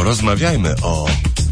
Porozmawiajmy o...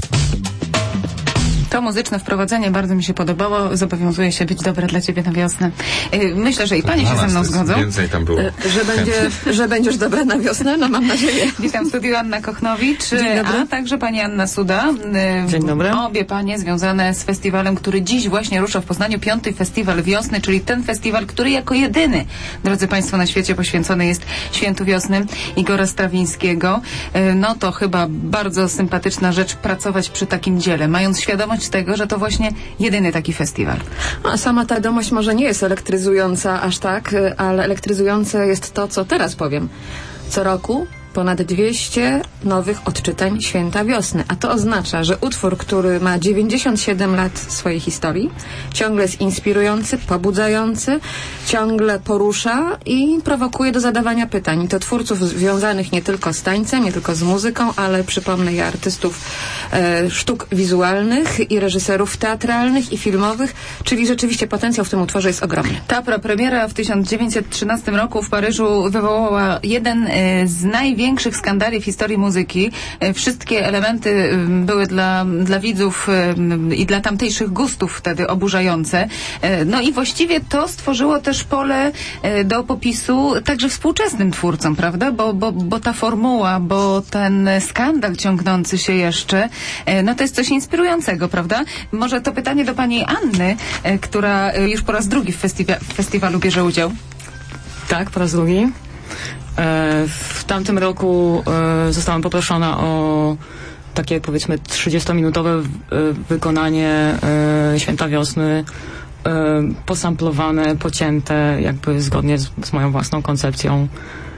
To muzyczne wprowadzenie bardzo mi się podobało. Zobowiązuję się być dobre dla ciebie na wiosnę. Myślę, że i panie się ze mną zgodzą. Więcej tam było. Że będziesz dobra na wiosnę? No mam nadzieję. Witam w studiu Anna Kochnowicz, a także pani Anna Suda. Dzień dobry. Obie panie związane z festiwalem, który dziś właśnie rusza w Poznaniu, 5. Festiwal Wiosny, czyli ten festiwal, który jako jedyny, drodzy państwo, na świecie poświęcony jest Świętu Wiosny Igora Strawińskiego. No to chyba bardzo sympatyczna rzecz pracować przy takim dziele, mając świadomość tego, że to właśnie jedyny taki festiwal. A sama ta wiadomość może nie jest elektryzująca aż tak, ale elektryzujące jest to, co teraz powiem. Co roku ponad 200 nowych odczytań Święta Wiosny. A to oznacza, że utwór, który ma 97 lat swojej historii, ciągle jest inspirujący, pobudzający, ciągle porusza i prowokuje do zadawania pytań. I to twórców związanych nie tylko z tańcem, nie tylko z muzyką, ale przypomnę i artystów sztuk wizualnych, i reżyserów teatralnych, i filmowych, czyli rzeczywiście potencjał w tym utworze jest ogromny. Ta premiera w 1913 roku w Paryżu wywołała jeden z największych skandali w historii muzyki. Wszystkie elementy były dla widzów i dla tamtejszych gustów wtedy oburzające. No i właściwie to stworzyło też pole do popisu także współczesnym twórcom, prawda? Bo ta formuła, bo ten skandal ciągnący się jeszcze, no to jest coś inspirującego, prawda? Może to pytanie do pani Anny, która już po raz drugi w festiwalu bierze udział. Tak, po raz drugi. W tamtym roku zostałam poproszona o takie, powiedzmy, 30-minutowe wykonanie Święta Wiosny, posamplowane, pocięte, jakby zgodnie z moją własną koncepcją,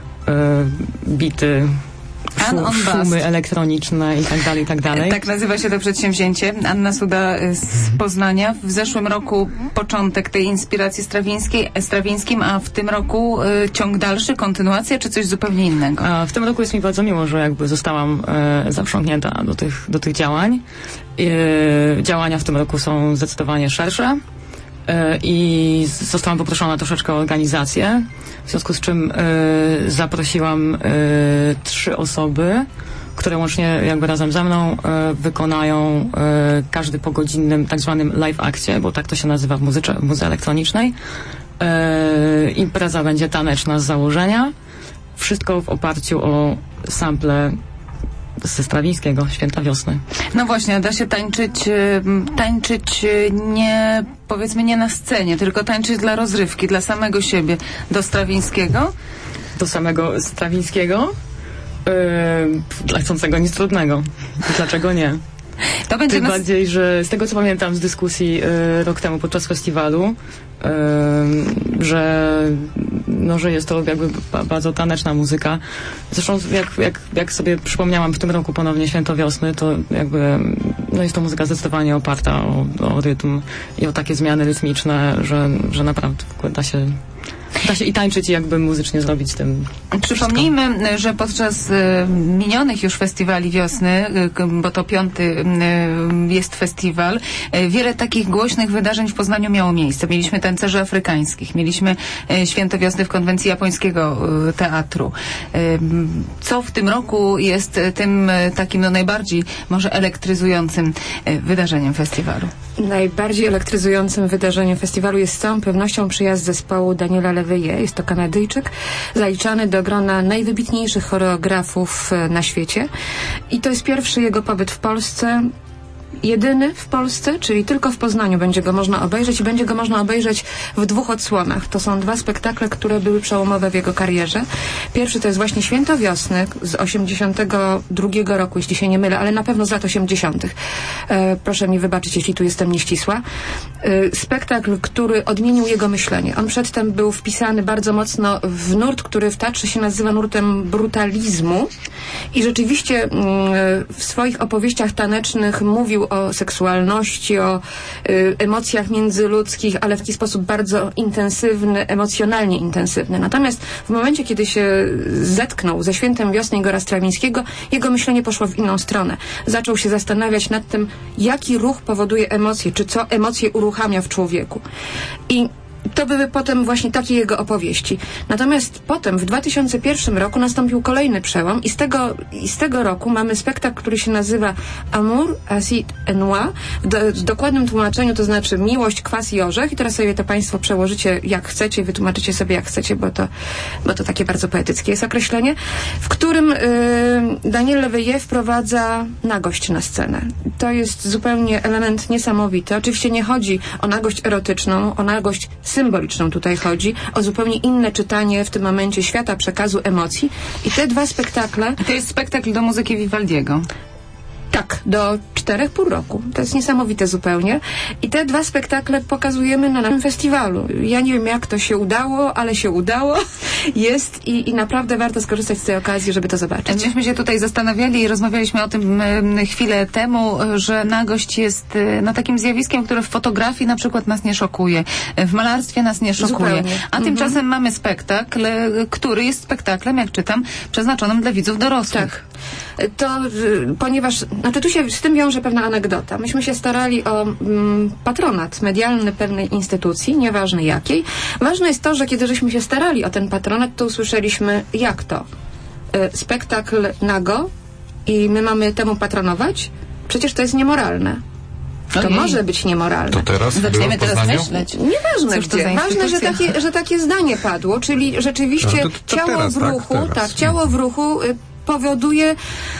bity, szumy elektroniczne i tak dalej, i tak dalej. Tak nazywa się to przedsięwzięcie. Anna Suda z Poznania. W zeszłym roku początek tej inspiracji Strawińskim, a w tym roku ciąg dalszy, kontynuacja, czy coś zupełnie innego? A w tym roku jest mi bardzo miło, że jakby zostałam zaprzątnięta do tych działań. Działania w tym roku są zdecydowanie szersze. I zostałam poproszona troszeczkę o organizację, w związku z czym zaprosiłam 3 osoby, które łącznie jakby razem ze mną wykonają każdy po godzinnym tak zwanym live akcie, bo tak to się nazywa w muzyce elektronicznej. Impreza będzie taneczna z założenia, wszystko w oparciu o sample ze Strawińskiego, Święta Wiosny. No właśnie, da się tańczyć nie, powiedzmy, nie na scenie, tylko tańczyć dla rozrywki, dla samego siebie. Do Strawińskiego? Do samego Strawińskiego? Dla chcącego nic trudnego. Dlaczego nie? To będzie Tym bardziej, że z tego co pamiętam z dyskusji rok temu podczas festiwalu, że jest to jakby bardzo taneczna muzyka. Zresztą jak sobie przypomniałam w tym roku ponownie Święto Wiosny, to jakby jest to muzyka zdecydowanie oparta o rytm i o takie zmiany rytmiczne, że naprawdę da się i tańczyć i jakby muzycznie zrobić z tym. Przypomnijmy, że podczas minionych już festiwali wiosny, bo to 5. jest festiwal, wiele takich głośnych wydarzeń w Poznaniu miało miejsce. Mieliśmy tancerzy afrykańskich, mieliśmy Święto Wiosny w konwencji japońskiego teatru. Co w tym roku jest tym takim najbardziej może elektryzującym wydarzeniem festiwalu? Najbardziej elektryzującym wydarzeniem festiwalu jest z całą pewnością przyjazd zespołu Daniela Leveille. Jest to Kanadyjczyk, zaliczany do grona najwybitniejszych choreografów na świecie. I to jest pierwszy jego pobyt w Polsce. Jedyny w Polsce, czyli tylko w Poznaniu będzie go można obejrzeć i będzie go można obejrzeć w 2 odsłonach. To są 2 spektakle, które były przełomowe w jego karierze. Pierwszy to jest właśnie Święto Wiosny z 82 roku, jeśli się nie mylę, ale na pewno z lat 80. Proszę mi wybaczyć, jeśli tu jestem nieścisła. Spektakl, który odmienił jego myślenie. On przedtem był wpisany bardzo mocno w nurt, który w teatrze się nazywa nurtem brutalizmu i rzeczywiście w swoich opowieściach tanecznych mówił o seksualności, o emocjach międzyludzkich, ale w taki sposób bardzo intensywny, emocjonalnie intensywny. Natomiast w momencie, kiedy się zetknął ze Świętem Wiosny Igora Strawińskiego, jego myślenie poszło w inną stronę. Zaczął się zastanawiać nad tym, jaki ruch powoduje emocje, czy co emocje uruchamia w człowieku. I To były potem właśnie takie jego opowieści. Natomiast potem w 2001 roku nastąpił kolejny przełom i z tego roku mamy spektakl, który się nazywa Amour, acide et noix. W dokładnym tłumaczeniu to znaczy miłość, kwas i orzech. I teraz sobie to państwo przełożycie jak chcecie, wytłumaczycie sobie jak chcecie, bo to takie bardzo poetyckie jest określenie, w którym Daniel Leveillé wprowadza nagość na scenę. To jest zupełnie element niesamowity. Oczywiście nie chodzi o nagość erotyczną, o nagość symboliczną tutaj chodzi, o zupełnie inne czytanie w tym momencie świata, przekazu, emocji. I te dwa spektakle... To jest spektakl do muzyki Vivaldiego. Tak, do 4,5 roku. To jest niesamowite zupełnie. I te dwa spektakle pokazujemy na naszym festiwalu. Ja nie wiem, jak to się udało, ale się udało. Jest i naprawdę warto skorzystać z tej okazji, żeby to zobaczyć. Myśmy się tutaj zastanawiali i rozmawialiśmy o tym chwilę temu, że nagość jest takim zjawiskiem, które w fotografii na przykład nas nie szokuje. W malarstwie nas nie szokuje. Zupełnie. A tymczasem mamy spektakl, który jest spektaklem, jak czytam, przeznaczonym dla widzów dorosłych. Tak. To ponieważ, tu się z tym wiąże pewna anegdota. Myśmy się starali o patronat medialny pewnej instytucji, nieważne jakiej. Ważne jest to, że kiedy żeśmy się starali o ten patronat, to usłyszeliśmy, jak to? Spektakl nago i my mamy temu patronować? Przecież to jest niemoralne. To może być niemoralne. To teraz zaczniemy teraz myśleć. Nieważne gdzie. Ważne, że takie zdanie padło, czyli rzeczywiście to ciało teraz, w ruchu, teraz. Ciało w ruchu powoduje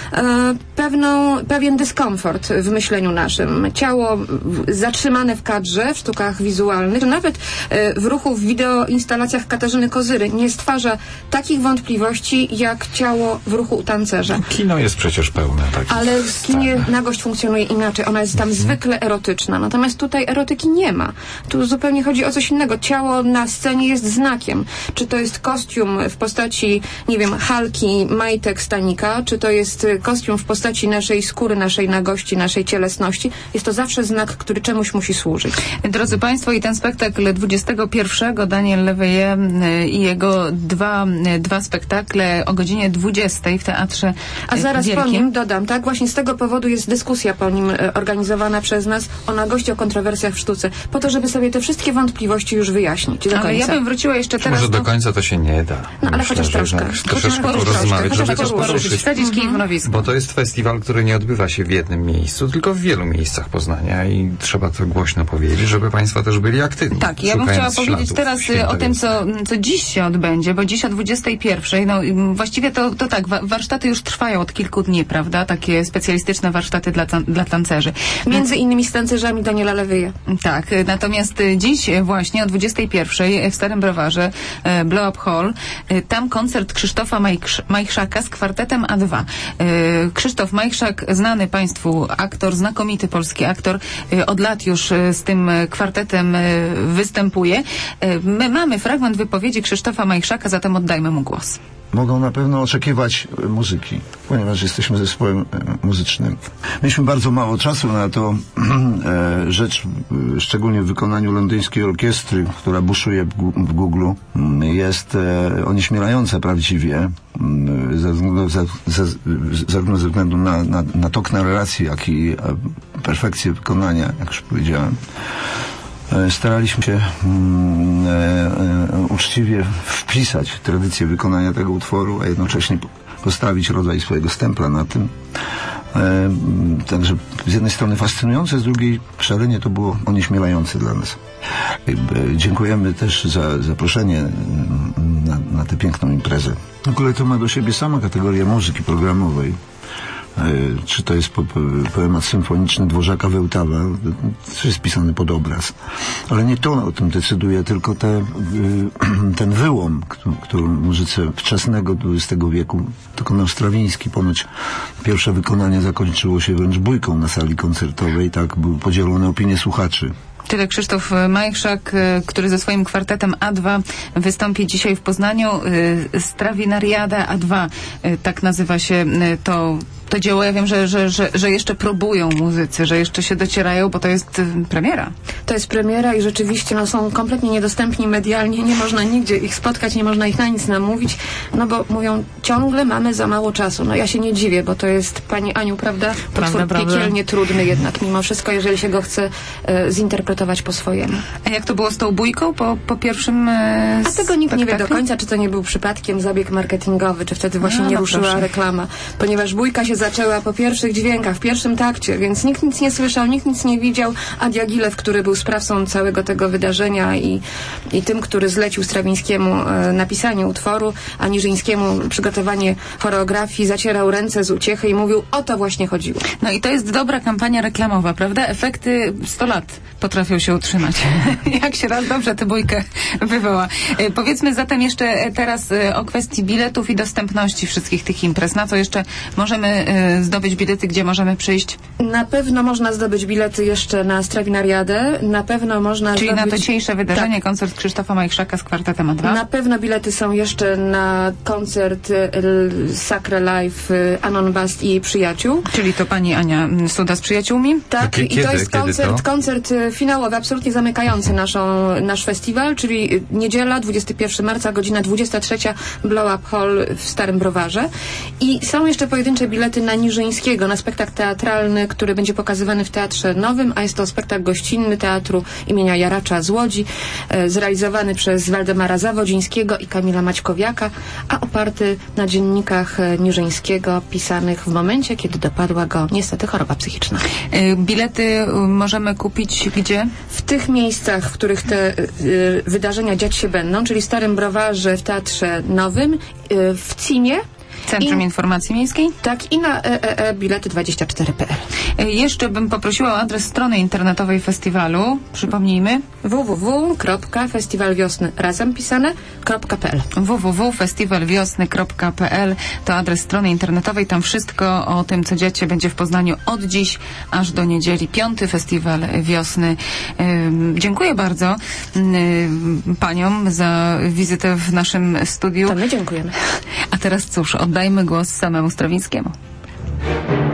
pewien dyskomfort w myśleniu naszym. Ciało zatrzymane w kadrze, w sztukach wizualnych, nawet w ruchu w wideoinstalacjach Katarzyny Kozyry nie stwarza takich wątpliwości, jak ciało w ruchu u tancerza. Kino jest przecież pełne takich Ale w kinie nagość funkcjonuje inaczej. Ona jest tam zwykle erotyczna. Natomiast tutaj erotyki nie ma. Tu zupełnie chodzi o coś innego. Ciało na scenie jest znakiem. Czy to jest kostium w postaci, nie wiem, halki, majtek, stanika, czy to jest kostium w postaci naszej skóry, naszej nagości, naszej cielesności. Jest to zawsze znak, który czemuś musi służyć. Drodzy Państwo, i ten spektakl 21 Daniel Leveillé i jego dwa spektakle o godzinie 20 w Teatrze A zaraz Wielkim. po nim dodam, tak? Właśnie z tego powodu jest dyskusja po nim organizowana przez nas o nagości, o kontrowersjach w sztuce. Po to, żeby sobie te wszystkie wątpliwości już wyjaśnić do końca. Ale ja bym wróciła jeszcze teraz Może do końca to się nie da. Ale chociaż troszkę. Troszeczkę porozmawiać, żeby to poruszyć. Wsadzić kij w mrowisko. Bo to jest festiwal, który nie odbywa się w jednym miejscu, tylko w wielu miejscach Poznania i trzeba to głośno powiedzieć, żeby Państwo też byli aktywni. Tak, ja bym chciała powiedzieć teraz o tym, co dziś się odbędzie, bo dziś o 21:00, właściwie to tak, warsztaty już trwają od kilku dni, prawda? Takie specjalistyczne warsztaty dla tancerzy. Między innymi z tancerzami Daniela Leveillé. Tak, natomiast dziś właśnie o 21:00 w Starym Browarze Blow Up Hall, tam koncert Krzysztofa Majchrzaka z kwartetem A2. Krzysztof Majchrzak, znany Państwu aktor, znakomity polski aktor, od lat już z tym kwartetem występuje. My mamy fragment wypowiedzi Krzysztofa Majchrzaka, zatem oddajmy mu głos. Mogą na pewno oczekiwać muzyki, ponieważ jesteśmy zespołem muzycznym. Mieliśmy bardzo mało czasu na to. Rzecz, szczególnie w wykonaniu londyńskiej orkiestry, która buszuje w Google, jest onieśmielająca prawdziwie, zarówno ze względu na tok narracji, jak i perfekcję wykonania, jak już powiedziałem. Staraliśmy się uczciwie wpisać w tradycję wykonania tego utworu, a jednocześnie postawić rodzaj swojego stempla na tym. Także z jednej strony fascynujące, z drugiej szalenie to było onieśmielające dla nas. Dziękujemy też za zaproszenie na tę piękną imprezę. W ogóle to ma do siebie sama kategoria muzyki programowej. Czy to jest poemat symfoniczny Dworzaka Wełtawa, to jest pisany pod obraz. Ale nie to o tym decyduje, tylko ten wyłom, który w muzyce wczesnego XX wieku dokonał Strawiński. Ponoć pierwsze wykonanie zakończyło się wręcz bójką na sali koncertowej, tak były podzielone opinie słuchaczy. Tyle Krzysztof Majchrzak, który ze swoim kwartetem A2 wystąpi dzisiaj w Poznaniu. Strawinariada A2, tak nazywa się To dzieło, ja wiem, że jeszcze próbują muzycy, że jeszcze się docierają, bo to jest premiera. To jest premiera i rzeczywiście są kompletnie niedostępni medialnie, nie można nigdzie ich spotkać, nie można ich na nic namówić, no bo mówią, ciągle mamy za mało czasu. No ja się nie dziwię, bo to jest, Pani Aniu, prawda? Potwór piekielnie trudny jednak, mimo wszystko, jeżeli się go chce zinterpretować po swojemu. A jak to było z tą bójką po pierwszym A tego nikt nie wie do końca, czy to nie był przypadkiem zabieg marketingowy, czy wtedy właśnie nie ruszyła reklama, ponieważ bójka się zaczęła po pierwszych dźwiękach, w pierwszym takcie, więc nikt nic nie słyszał, nikt nic nie widział, a Diagilew, który był sprawcą całego tego wydarzenia i tym, który zlecił Strawińskiemu napisanie utworu, a Niżyńskiemu przygotowanie choreografii, zacierał ręce z uciechy i mówił, o to właśnie chodziło. No i to jest dobra kampania reklamowa, prawda? Efekty 100 lat potrafią się utrzymać. Jak się raz dobrze tę bójkę wywoła. Powiedzmy zatem jeszcze teraz o kwestii biletów i dostępności wszystkich tych imprez. Na co jeszcze możemy zdobyć bilety, gdzie możemy przyjść? Na pewno można zdobyć bilety jeszcze na Strawinariadę, na pewno można Czyli zdobyć... na dzisiejsze wydarzenie, koncert Krzysztofa Majchrzaka z kwartetem A2? Na pewno bilety są jeszcze na koncert Sacre Live Anon Bast i jej przyjaciół. Czyli to pani Ania Suda z przyjaciółmi? Tak, i to jest koncert finałowy, absolutnie zamykający nasz festiwal, czyli niedziela, 21 marca, godzina 23, Blow Up Hall w Starym Browarze. I są jeszcze pojedyncze bilety na Niżyńskiego, na spektakl teatralny, który będzie pokazywany w Teatrze Nowym, a jest to spektakl gościnny Teatru imienia Jaracza z Łodzi, zrealizowany przez Waldemara Zawodzińskiego i Kamila Maćkowiaka, a oparty na dziennikach Niżyńskiego pisanych w momencie, kiedy dopadła go niestety choroba psychiczna. Bilety możemy kupić gdzie? W tych miejscach, w których te wydarzenia dziać się będą, czyli w Starym Browarze, w Teatrze Nowym, w CIM-ie, Centrum Informacji Miejskiej? Tak, i na bilety24.pl. Jeszcze bym poprosiła o adres strony internetowej festiwalu. Przypomnijmy. www.festiwalwiosny razem pisane.pl www.festiwalwiosny.pl to adres strony internetowej. Tam wszystko o tym, co dziać się będzie w Poznaniu od dziś aż do niedzieli. 5. Festiwal Wiosny. Dziękuję bardzo paniom za wizytę w naszym studiu. To my dziękujemy. A teraz cóż, oddajmy głos samemu Strawińskiemu.